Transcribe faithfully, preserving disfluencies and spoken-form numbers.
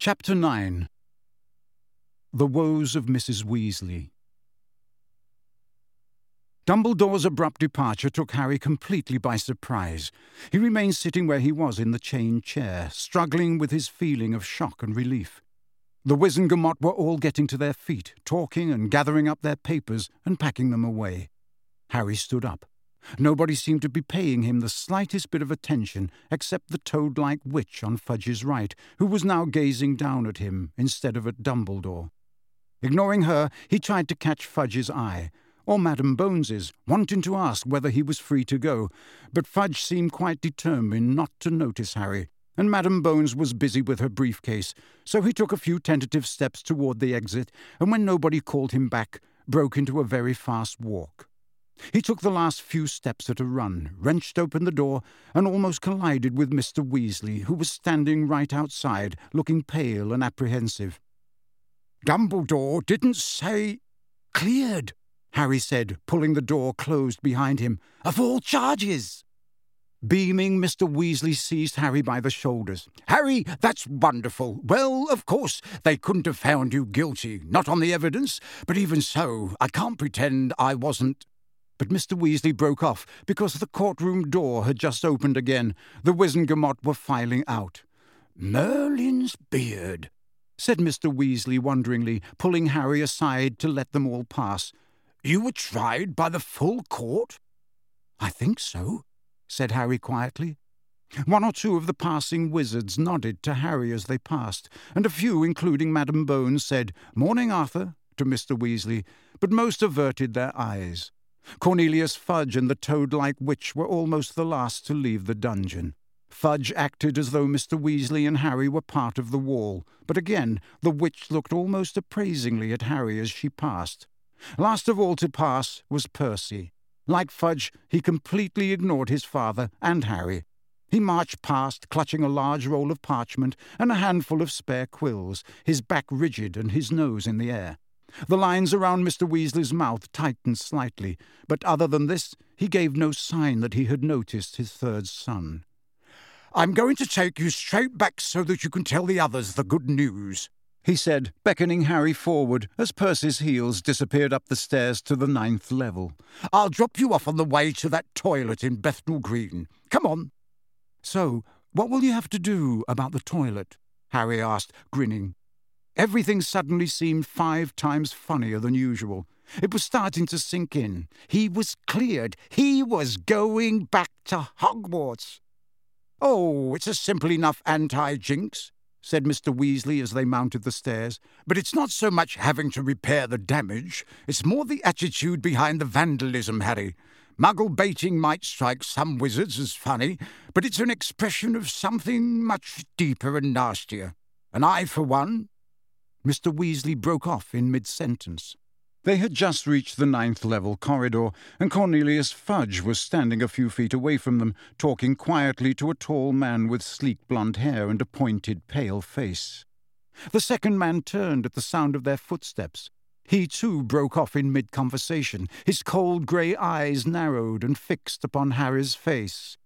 Chapter nine. The Woes of Missus Weasley. Dumbledore's abrupt departure took Harry completely by surprise. He remained sitting where he was in the chained chair, struggling with his feeling of shock and relief. The Wizengamot were all getting to their feet, talking and gathering up their papers and packing them away. Harry stood up. Nobody seemed to be paying him the slightest bit of attention except the toad-like witch on Fudge's right, who was now gazing down at him instead of at Dumbledore. Ignoring her, he tried to catch Fudge's eye, or Madam Bones's, wanting to ask whether he was free to go, but Fudge seemed quite determined not to notice Harry, and Madam Bones was busy with her briefcase, so he took a few tentative steps toward the exit, and when nobody called him back, broke into a very fast walk. He took the last few steps at a run, wrenched open the door, and almost collided with Mister Weasley, who was standing right outside, looking pale and apprehensive. "Dumbledore didn't say—" "Cleared," Harry said, pulling the door closed behind him. "Of all charges!" Beaming, Mister Weasley seized Harry by the shoulders. "Harry, that's wonderful. Well, of course, they couldn't have found you guilty, not on the evidence, but even so, I can't pretend I wasn't—" But Mister Weasley broke off, because the courtroom door had just opened again. The Wizengamot were filing out. "Merlin's beard," said Mister Weasley wonderingly, pulling Harry aside to let them all pass. "You were tried by the full court?" "I think so," said Harry quietly. One or two of the passing wizards nodded to Harry as they passed, and a few, including Madam Bones, said, "Morning, Arthur," to Mister Weasley, but most averted their eyes. Cornelius Fudge and the toad-like witch were almost the last to leave the dungeon. Fudge acted as though Mister Weasley and Harry were part of the wall, but again the witch looked almost appraisingly at Harry as she passed. Last of all to pass was Percy. Like Fudge, he completely ignored his father and Harry. He marched past, clutching a large roll of parchment and a handful of spare quills, his back rigid and his nose in the air. The lines around Mister Weasley's mouth tightened slightly, but other than this, he gave no sign that he had noticed his third son. "I'm going to take you straight back so that you can tell the others the good news," he said, beckoning Harry forward as Percy's heels disappeared up the stairs to the ninth level. "I'll drop you off on the way to that toilet in Bethnal Green. Come on." "So, what will you have to do about the toilet?" Harry asked, grinning. Everything suddenly seemed five times funnier than usual. It was starting to sink in. He was cleared. He was going back to Hogwarts. "Oh, it's a simple enough anti-jinx," said Mister Weasley as they mounted the stairs. "But it's not so much having to repair the damage. It's more the attitude behind the vandalism, Harry. Muggle baiting might strike some wizards as funny, but it's an expression of something much deeper and nastier. And I, for one—" Mister Weasley broke off in mid-sentence. They had just reached the ninth-level corridor, and Cornelius Fudge was standing a few feet away from them, talking quietly to a tall man with sleek blonde hair and a pointed, pale face. The second man turned at the sound of their footsteps. He, too, broke off in mid-conversation, his cold grey eyes narrowed and fixed upon Harry's face.